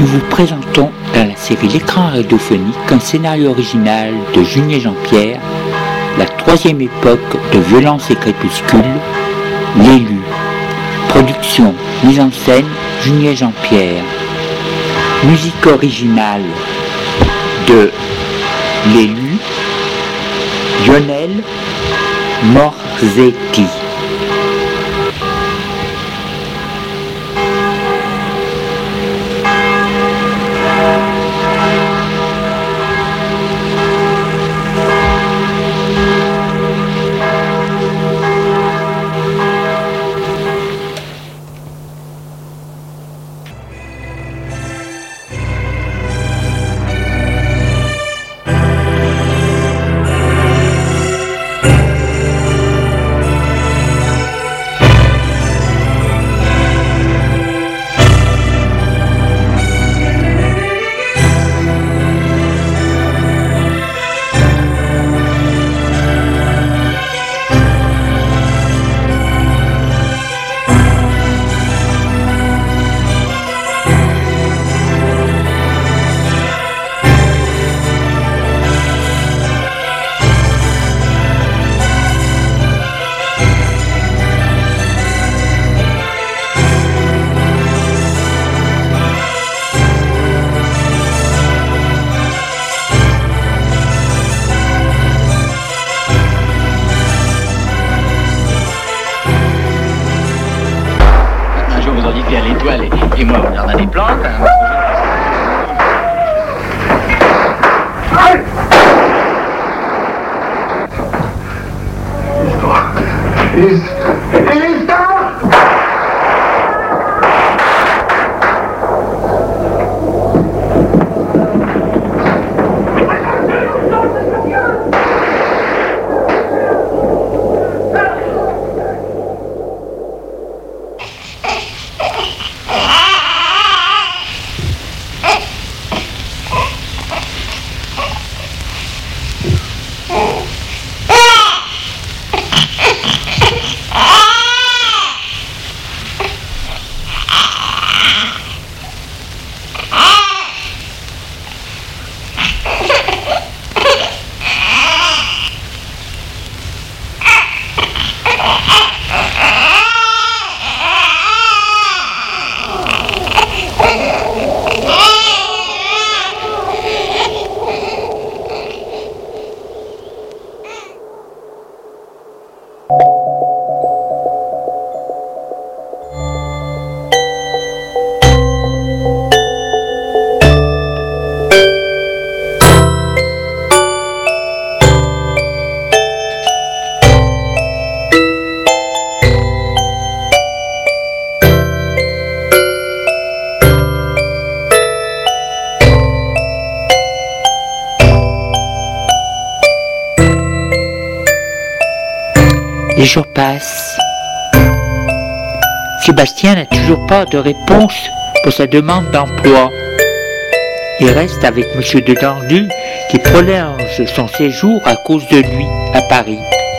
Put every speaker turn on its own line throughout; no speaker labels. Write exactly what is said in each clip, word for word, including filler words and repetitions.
Nous vous présentons dans la série L'écran radiophonique un scénario original de Julien Jean-Pierre, la troisième époque de Violence et Crépuscule, L'élu. Production, mise en scène, Julien Jean-Pierre. Musique originale de L'élu, Lionel Morzetti.
Et moi, on regarde des plantes. Hein.
Les jours passent. Sébastien n'a toujours pas de réponse pour sa demande d'emploi. Il reste avec M. Dedendu qui prolonge son séjour à cause de lui à Paris.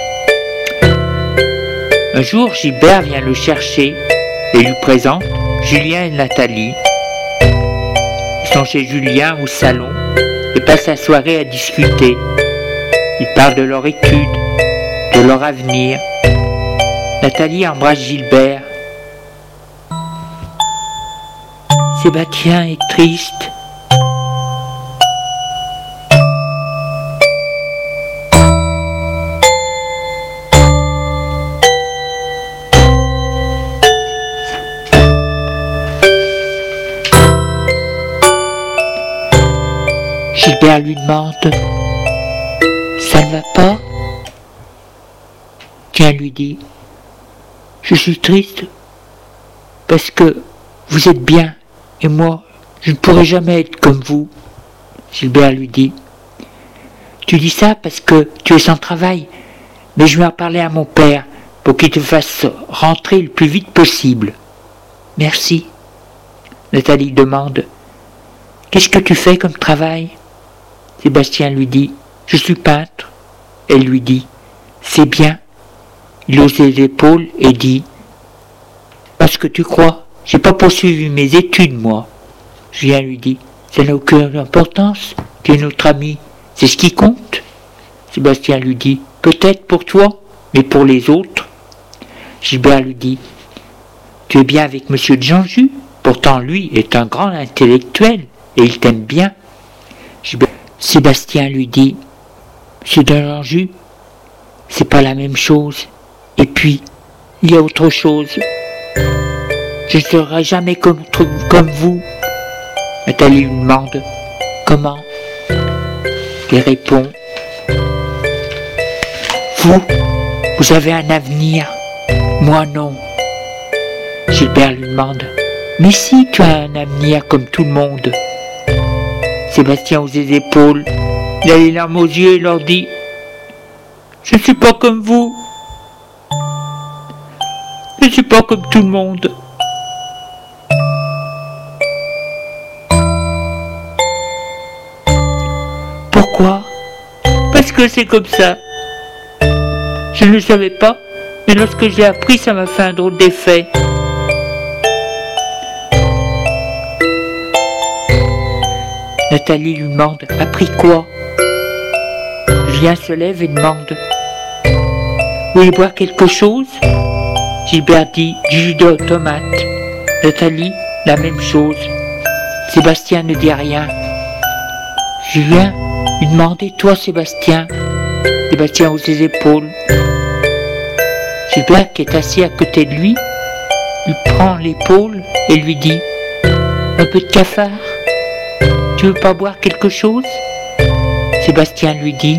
Un jour, Gilbert vient le chercher et lui présente Julien et Nathalie. Ils sont chez Julien au salon et passent la soirée à discuter. Ils parlent de leur étude, de leur avenir. Nathalie embrasse Gilbert. Sébastien est triste. Gilbert lui demande « Ça ne va pas ?» Tiens, lui dit « Je suis triste parce que vous êtes bien et moi, je ne pourrai jamais être comme vous. » Gilbert lui dit « Tu dis ça parce que tu es sans travail, mais je vais en parler à mon père pour qu'il te fasse rentrer le plus vite possible. » Merci. Nathalie demande « Qu'est-ce que tu fais comme travail ?» Sébastien lui dit « Je suis peintre. » Elle lui dit « C'est bien. » Il hausse les épaules et dit « Parce que tu crois, j'ai pas poursuivi mes études, moi. Julien lui dit, ça n'a aucune importance, tu es notre ami, c'est ce qui compte. Sébastien lui dit, peut-être pour toi, mais pour les autres. Gilbert lui dit, tu es bien avec monsieur de Janjus, pourtant lui est un grand intellectuel et il t'aime bien. Gilbert. Sébastien lui dit, monsieur de Janjus, c'est pas la même chose. Et puis, il y a autre chose. Je ne serai jamais comme, comme vous. Nathalie lui demande, comment? Il répond, vous, vous avez un avenir, moi non. Gilbert lui demande, mais si tu as un avenir comme tout le monde. Sébastien hausse les épaules, il a les larmes aux yeux et leur dit, je ne suis pas comme vous. Je ne suis pas comme tout le monde. Pourquoi? Parce que c'est comme ça. Je ne le savais pas, mais lorsque j'ai appris, ça m'a fait un drôle d'effet. Nathalie lui demande, appris quoi? Julien se lève et demande, vous voulez boire quelque chose? Gilbert dit, du jus de tomate. Nathalie, la même chose. Sébastien ne dit rien. Julien lui demande, et toi Sébastien? Sébastien hausse ses épaules. Gilbert, qui est assis à côté de lui, lui prend l'épaule et lui dit, un peu de cafard? Tu veux pas boire quelque chose? Sébastien lui dit,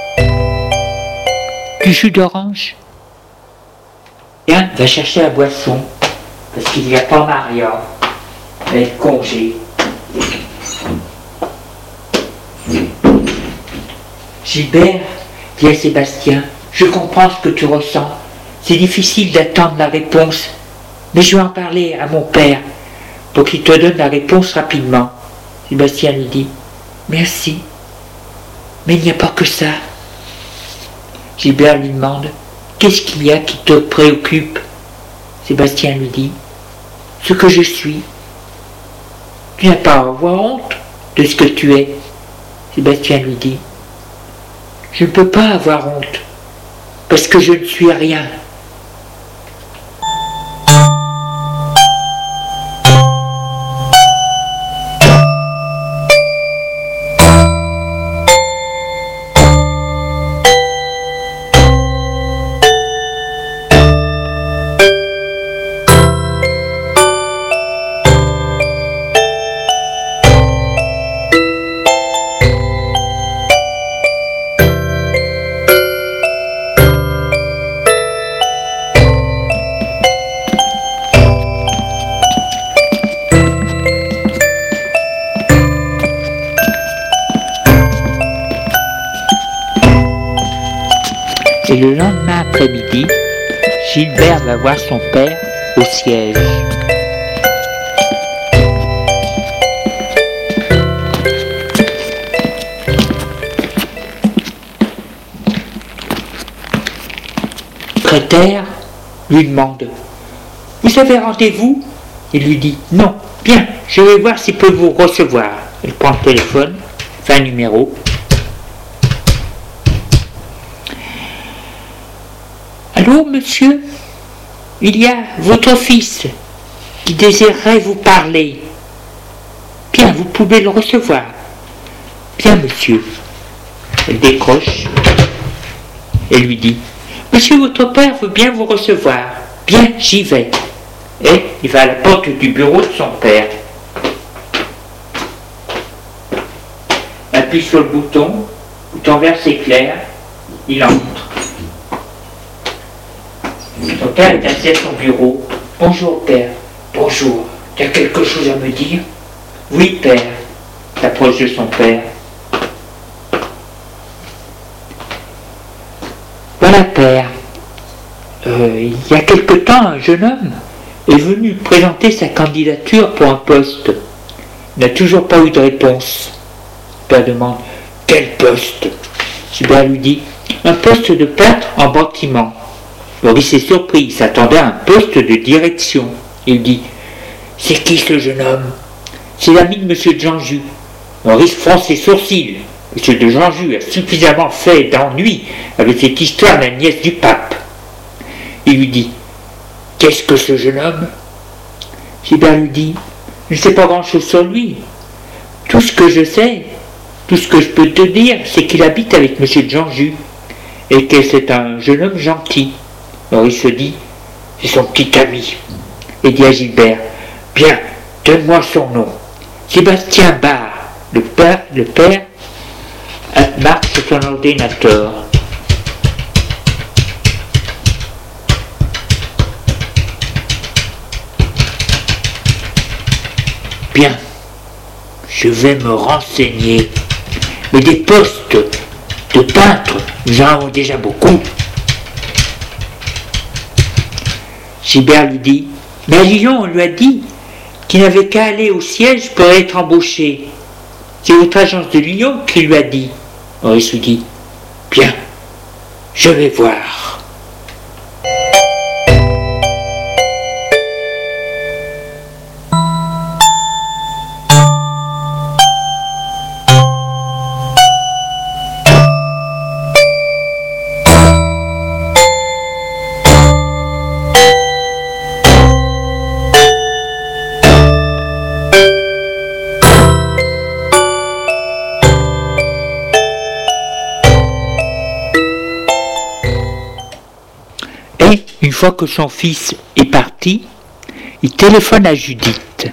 du jus d'orange. Julien va chercher la boisson, parce qu'il n'y a pas Maria, elle est congé. Gilbert dit à Sébastien, je comprends ce que tu ressens, c'est difficile d'attendre la réponse, mais je vais en parler à mon père, pour qu'il te donne la réponse rapidement. Sébastien lui dit, merci, mais il n'y a pas que ça. Gilbert lui demande, qu'est-ce qu'il y a qui te préoccupe? Sébastien lui dit, ce que je suis. Tu n'as pas à avoir honte de ce que tu es. Sébastien lui dit, je ne peux pas avoir honte, parce que je ne suis rien. Et le lendemain après-midi, Gilbert va voir son père au siège. Le secrétaire lui demande, vous avez rendez-vous? Il lui dit, non, bien, je vais voir s'il peut vous recevoir. Il prend le téléphone, fait un numéro. Allô, monsieur? Il y a votre fils qui désirerait vous parler. Bien, vous pouvez le recevoir. Bien, monsieur. Elle décroche et lui dit, monsieur, votre père veut bien vous recevoir. Bien, j'y vais. Et il va à la porte du bureau de son père. Appuie sur le bouton, le bouton vert s'éclaire, il entre. Son père est assis à son bureau. Bonjour, père. Bonjour. Tu as quelque chose à me dire? Oui, père. S'approche de son père. Voilà, père. Euh, il y a quelque temps, un jeune homme est venu présenter sa candidature pour un poste. Il n'a toujours pas eu de réponse. Le père demande, quel poste? Gilbert lui dit, un poste de peintre en bâtiment. Maurice est surpris, il s'attendait à un poste de direction. Il dit, c'est qui ce jeune homme? c'est l'ami de Monsieur de Janjou. Maurice fronce les sourcils. Monsieur de Janjou a suffisamment fait d'ennui avec cette histoire de la nièce du pape. Il lui dit « Qu'est-ce que ce jeune homme ?» Gilbert lui dit « Je ne sais pas grand-chose sur lui. Tout ce que je sais, tout ce que je peux te dire, c'est qu'il habite avec Monsieur de Janjou et que c'est un jeune homme gentil. » Maurice se dit « C'est son petit ami. » Et dit à Gilbert « Bien, donne-moi son nom. » Sébastien Barre, le père, le père marque sur son ordinateur. Bien, je vais me renseigner. Mais des postes de peintre, nous en avons déjà beaucoup. Gilbert lui dit, mais à Lyon, on lui a dit qu'il n'avait qu'à aller au siège pour être embauché. C'est votre agence de Lyon qui lui a dit. Maurice lui dit, bien, je vais voir. Une fois que son fils est parti, il téléphone à Judith.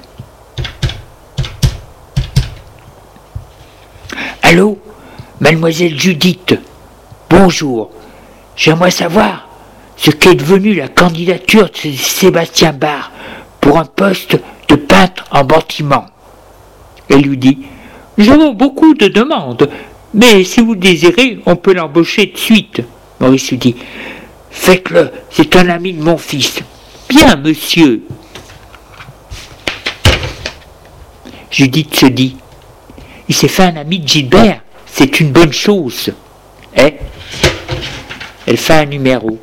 Allô, mademoiselle Judith, bonjour. J'aimerais savoir ce qu'est devenue la candidature de Sébastien Barre pour un poste de peintre en bâtiment. Elle lui dit, nous avons beaucoup de demandes, mais si vous le désirez, on peut l'embaucher de suite. Maurice lui dit, faites-le, c'est un ami de mon fils. Bien, monsieur. Judith se dit, il s'est fait un ami de Gilbert, c'est une bonne chose. Et elle fait un numéro.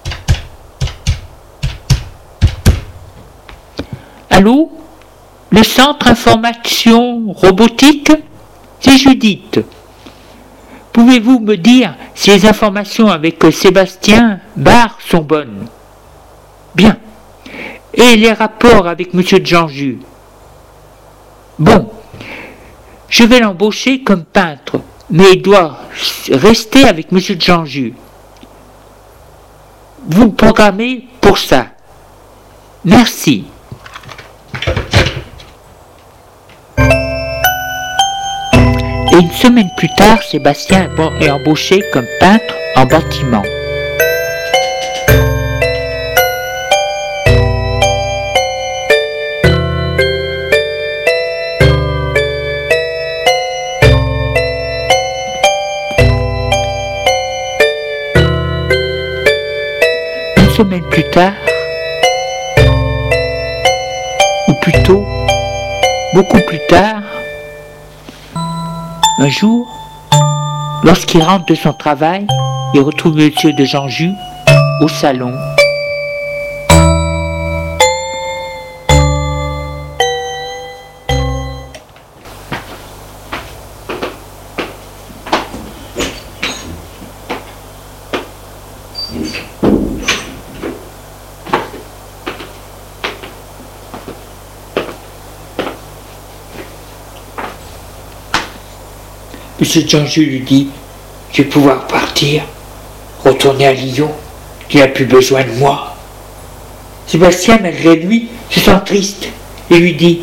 Allô? Le centre information robotique? C'est Judith. Pouvez-vous me dire si les informations avec Sébastien Barre sont bonnes? Bien. Et les rapports avec Monsieur de Janjou? Bon. Je vais l'embaucher comme peintre, mais il doit rester avec Monsieur de Janjou. Vous me programmez pour ça. Merci. Et une semaine plus tard, Sébastien est embauché comme peintre en bâtiment. Une semaine plus tard, ou plutôt, beaucoup plus tard, un jour, lorsqu'il rentre de son travail, il retrouve Monsieur de Janjou au salon. Monsieur de Janjou lui dit, je vais pouvoir partir, retourner à Lyon, il n'a plus besoin de moi. Sébastien, malgré lui, se sent triste et lui dit,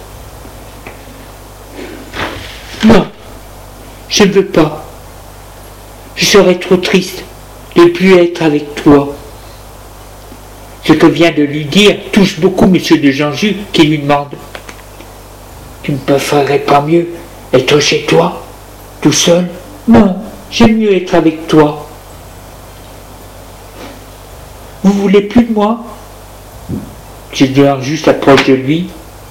non, je ne veux pas. Je serais trop triste de ne plus être avec toi. Ce que vient de lui dire touche beaucoup Monsieur de Janjou qui lui demande, tu ne préférerais pas mieux être chez toi? Tout seul? Non, j'aime mieux être avec toi. Vous voulez plus de moi? Gilbert juste approche de lui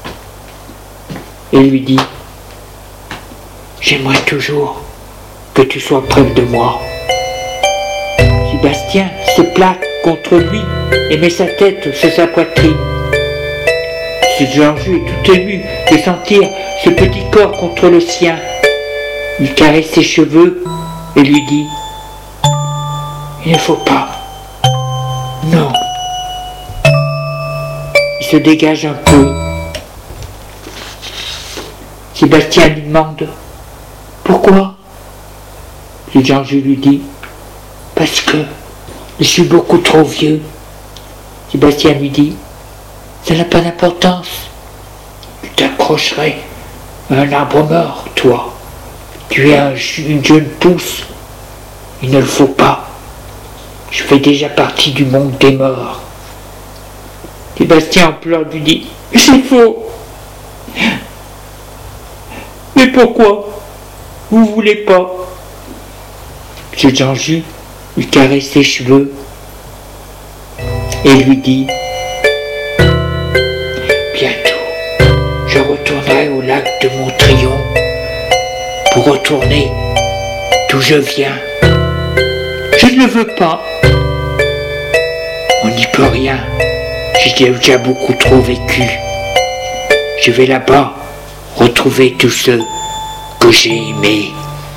et lui dit, j'aimerais toujours que tu sois près de moi. Sébastien se plaque contre lui et met sa tête sur sa poitrine. M. Jean-Jus est tout ému de sentir ce petit corps contre le sien. Il caresse ses cheveux et lui dit « Il ne faut pas. Non. » Il se dégage un peu. Sébastien lui demande « Pourquoi ?» M. Jean-Jus lui dit « Parce que je suis beaucoup trop vieux. » Sébastien lui dit « Ça n'a pas d'importance. Tu t'accrocherais à un arbre mort, toi. Tu es un, une jeune pousse. Il ne le faut pas. Je fais déjà partie du monde des morts. » Sébastien en pleurs lui dit « C'est faux. Mais pourquoi vous voulez pas ?» M. Jean-Jus lui caresse ses cheveux et lui dit « Bientôt, je retournerai au lac de Montrion pour retourner d'où je viens. Je ne le veux pas. On n'y peut rien. J'ai déjà beaucoup trop vécu. Je vais là-bas retrouver tous ceux que j'ai aimés. »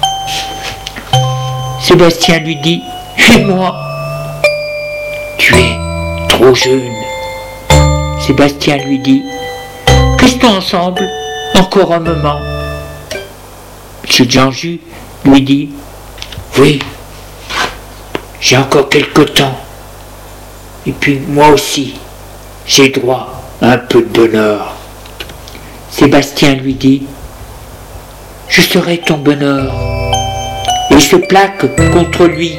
Sébastien lui dit « Et moi ? Tu es trop jeune. » Sébastien lui dit « Restons ensemble encore un moment. » M. Jean-Jus lui dit « Oui, j'ai encore quelque temps. Et puis moi aussi, j'ai droit à un peu de bonheur. » Sébastien lui dit « Je serai ton bonheur. » Et il se plaque contre lui.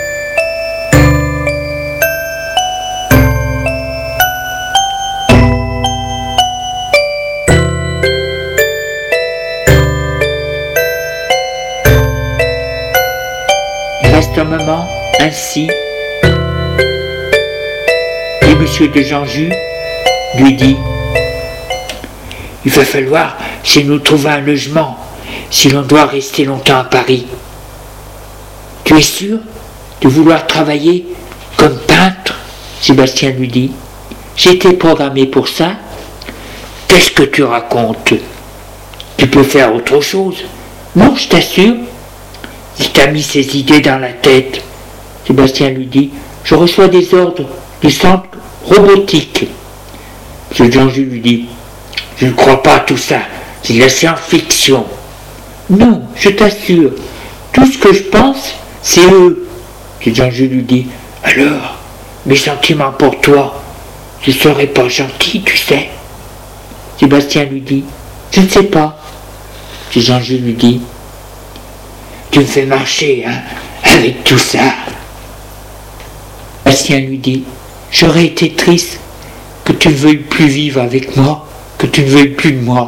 Il reste un moment ainsi. Et M. de Jean-Jus lui dit « Il va falloir chez nous trouver un logement si l'on doit rester longtemps à Paris. Tu es sûr de vouloir travailler comme peintre ?» Sébastien lui dit. « J'ai été programmé pour ça. » « Qu'est-ce que tu racontes ? Tu peux faire autre chose. » »« Non, je t'assure. » Il t'a mis ces idées dans la tête. Sébastien lui dit. « Je reçois des ordres du centre robotique. » M. Jean-Jus lui dit. « Je ne crois pas à tout ça. C'est de la science-fiction. »« Non, je t'assure. Tout ce que je pense, c'est eux. » M. Jean-Jus lui dit. « Alors, mes sentiments pour toi, ce serait pas gentil, tu sais. » Sébastien lui dit. « Je ne sais pas. » M. Jean-Jus lui dit. « Tu me fais marcher, hein, avec tout ça. » Sébastien lui dit. « J'aurais été triste que tu ne veuilles plus vivre avec moi, que tu ne veuilles plus de moi. »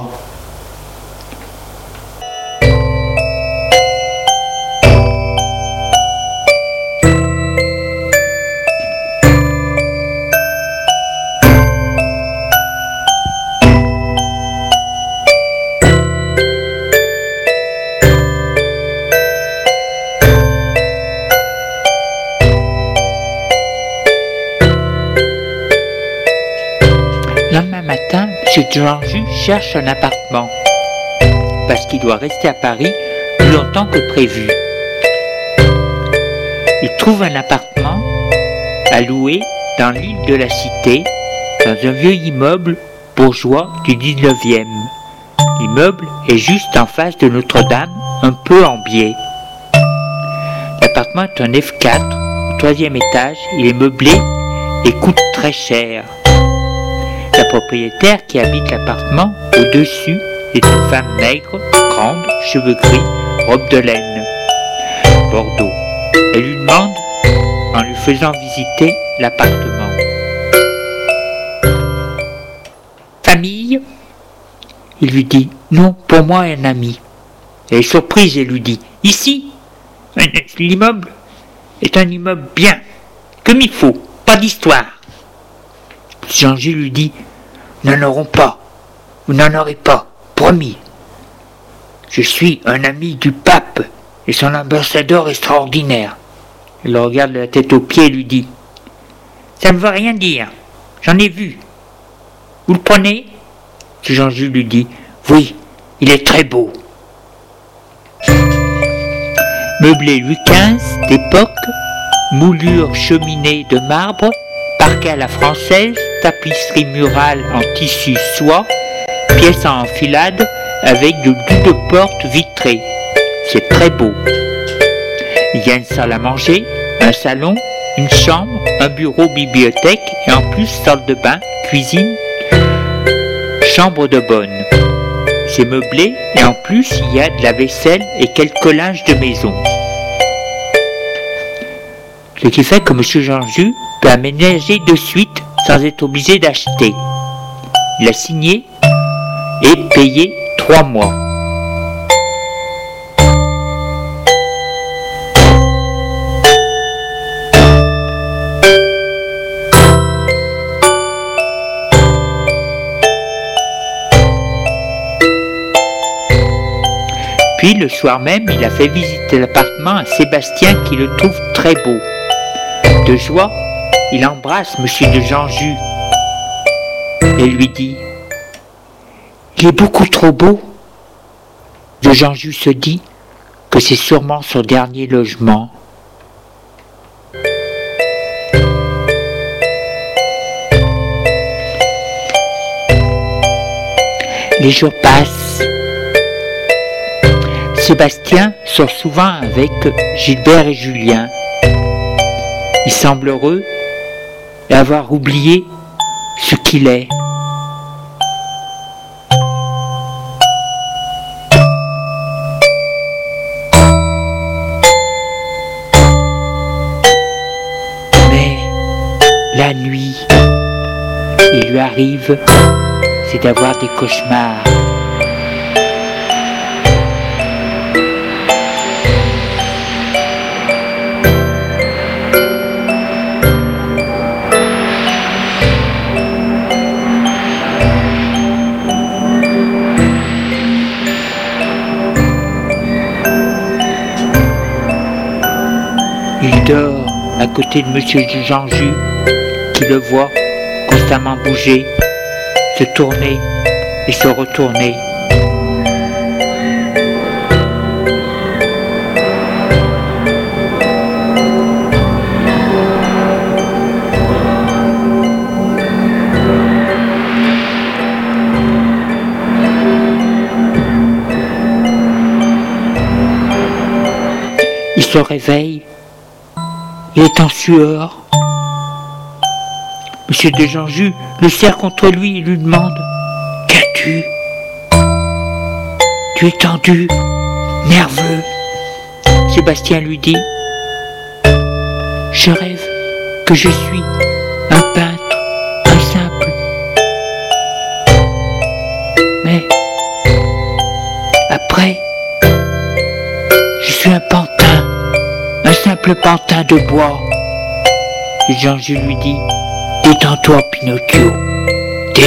M. Jean-Jus cherche un appartement parce qu'il doit rester à Paris plus longtemps que prévu. Il trouve un appartement à louer dans l'île de la Cité, dans un vieux immeuble bourgeois du dix-neuvième. L'immeuble est juste en face de Notre-Dame, un peu en biais. L'appartement est un F quatre, au troisième étage, il est meublé et coûte très cher. La propriétaire qui habite l'appartement au-dessus est une femme maigre, grande, cheveux gris, robe de laine, bordeaux. Elle lui demande, en lui faisant visiter l'appartement. « Famille ?» Il lui dit « Non, pour moi un ami. » Elle est surprise et lui dit « Ici, l'immeuble est un immeuble bien, comme il faut, pas d'histoire. » Jean-Jus lui dit « Nous n'en aurons pas, vous n'en aurez pas, promis. Je suis un ami du pape et son ambassadeur extraordinaire. » Il le regarde de la tête aux pieds et lui dit « Ça ne veut rien dire, j'en ai vu. Vous le prenez ? M. Jean-Jus lui dit « Oui, il est très beau. » Meublé Louis quinze d'époque, moulure cheminée de marbre, parquet à la française, tapisserie murale en tissu soie, pièces en enfilade avec de doubles portes vitrées. C'est très beau. Il y a une salle à manger, un salon, une chambre, un bureau, bibliothèque et en plus salle de bain, cuisine, chambre de bonne. C'est meublé et en plus il y a de la vaisselle et quelques linges de maison. Ce qui fait que M. Jean-Jus peut aménager de suite sans être obligé d'acheter. Il a signé et payé trois mois. Puis le soir même, il a fait visiter l'appartement à Sébastien qui le trouve très beau. De joie, il embrasse M. de Jean-Jus et lui dit « Il est beaucoup trop beau ». De Jean-Jus se dit que c'est sûrement son dernier logement. Les jours passent. Sébastien sort souvent avec Gilbert et Julien. Il semble heureux et avoir oublié ce qu'il est. Mais la nuit, il lui arrive, c'est d'avoir des cauchemars. Il dort à côté de M. Jean-Jus, qui le voit constamment bouger, se tourner et se retourner. Il se réveille. Il est en sueur. M. de Jean-Jus le serre contre lui et lui demande « Qu'as-tu ? Tu es tendu, nerveux. » Sébastien lui dit « Je rêve que je suis un peintre, un simple. Mais après, je suis un pantin. Un simple pantin de bois. » Et Jean-Jus lui dit « Détends-toi, Pinocchio, détends-toi. »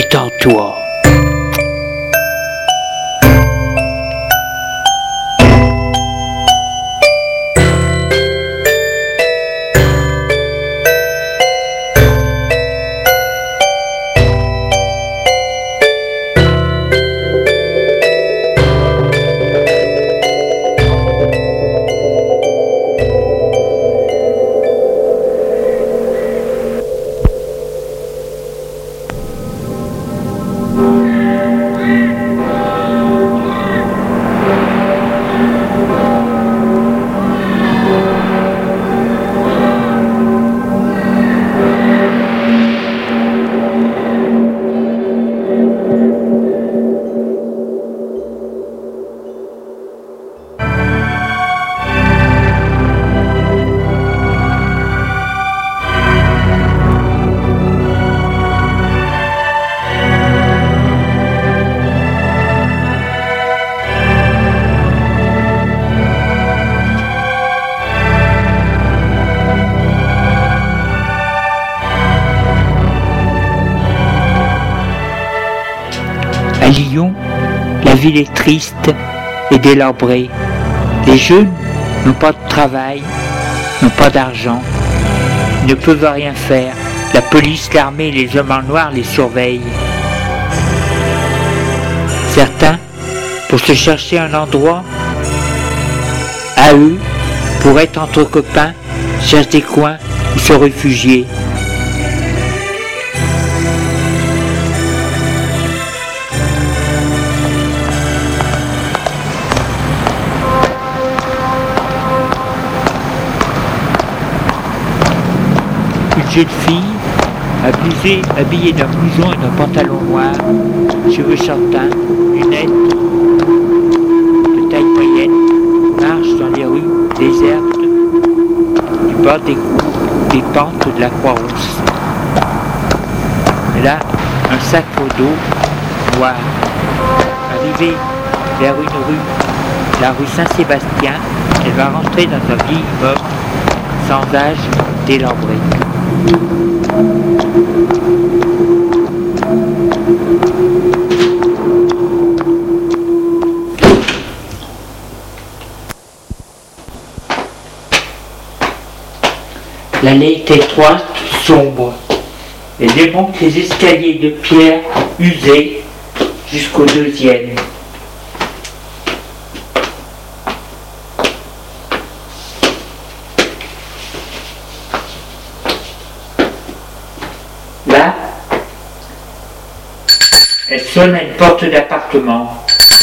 À Lyon, la ville est triste et délabrée. Les jeunes n'ont pas de travail, n'ont pas d'argent, ne peuvent rien faire. La police, l'armée et les hommes en noir les surveillent. Certains, pour se chercher un endroit à eux, pour être entre copains, cherchent des coins où se réfugier. Une jeune fille, habillée, habillée d'un blouson et d'un pantalon noir, cheveux châtains, lunettes de taille moyenne, marche dans les rues désertes du bord des, des pentes de la Croix-Rousse. Elle a un sac au dos noir. Arrivée vers une rue, la rue Saint-Sébastien, elle va rentrer dans un vieil immeuble sans âge délabré. L'allée est étroite, sombre. Elle démonte les escaliers de pierre usés jusqu'au deuxième. Là, elle sonne à une porte d'appartement.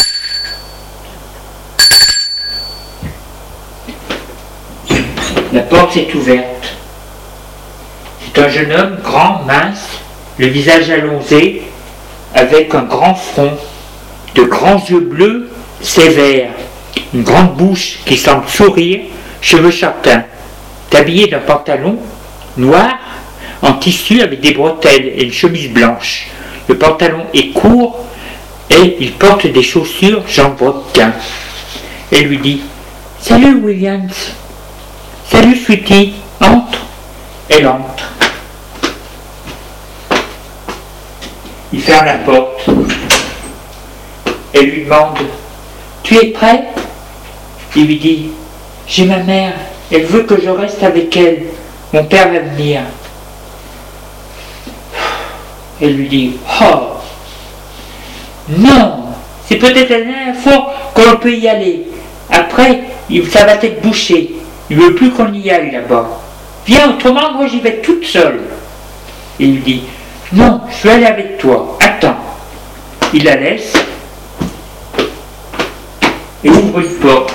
La porte est ouverte. C'est un jeune homme grand, mince, le visage allongé, avec un grand front, de grands yeux bleus sévères, une grande bouche qui semble sourire, cheveux châtains, habillé d'un pantalon noir en tissu avec des bretelles et une chemise blanche. Le pantalon est court et il porte des chaussures Jean Brequin. Elle lui dit « Salut Williams, salut Sweetie, entre ». Elle entre. Il ferme la porte. Elle lui demande « Tu es prêt ?» Il lui dit « J'ai ma mère, elle veut que je reste avec elle. Mon père va venir. » Elle lui dit « Oh, non, c'est peut-être la dernière fois qu'on peut y aller. Après, ça va être bouché. Il ne veut plus qu'on y aille là-bas. Viens, autrement, moi j'y vais toute seule. » Il lui dit « Non, je vais aller avec toi. Attends. » Il la laisse et ouvre une porte.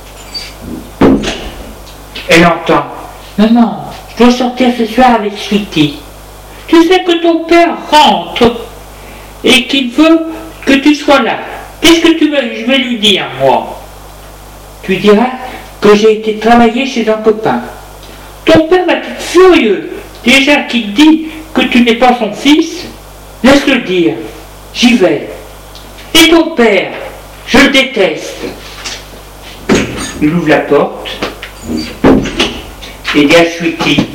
Elle entend « Maman, je dois sortir ce soir avec Sweetie. Tu sais que ton père rentre et qu'il veut que tu sois là. Qu'est-ce que tu veux? Je vais lui dire, moi. Tu lui diras que j'ai été travailler chez un copain. Ton père va être furieux. Déjà qu'il dit que tu n'es pas son fils, laisse-le dire. J'y vais. Et ton père, je le déteste. » Il ouvre la porte et dit à Sweetie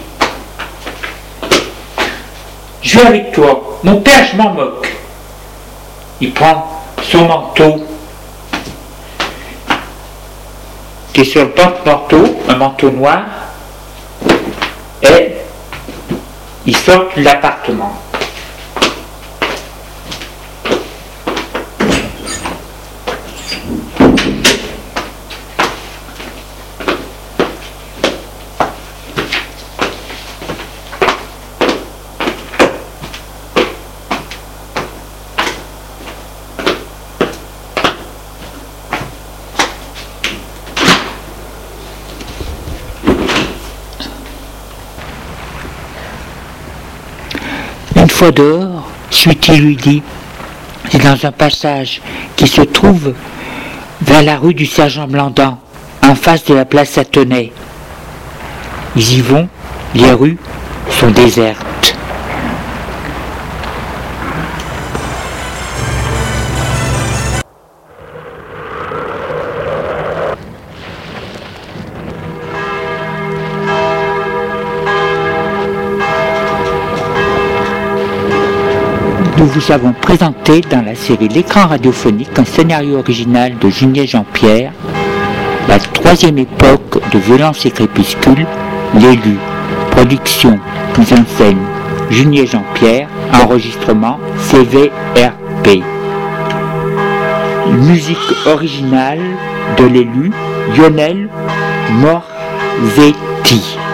« Je vais avec toi. Mon père, je m'en moque. » Il prend son manteau qui est sur le porte-manteau, un manteau noir, et il sort de l'appartement. Une fois dehors, Sweetie lui dit, c'est dans un passage qui se trouve vers la rue du Sergent Blandan, en face de la place Satonnet. Ils y vont, les rues sont désertes. Nous vous avons présenté dans la série L'écran radiophonique un scénario original de Junier Jean-Pierre, la troisième époque de Violence et Crépuscule, l'élu, production, mise en scène, Junier Jean-Pierre, enregistrement C V R P. Musique originale de l'élu Lionel Morzetti.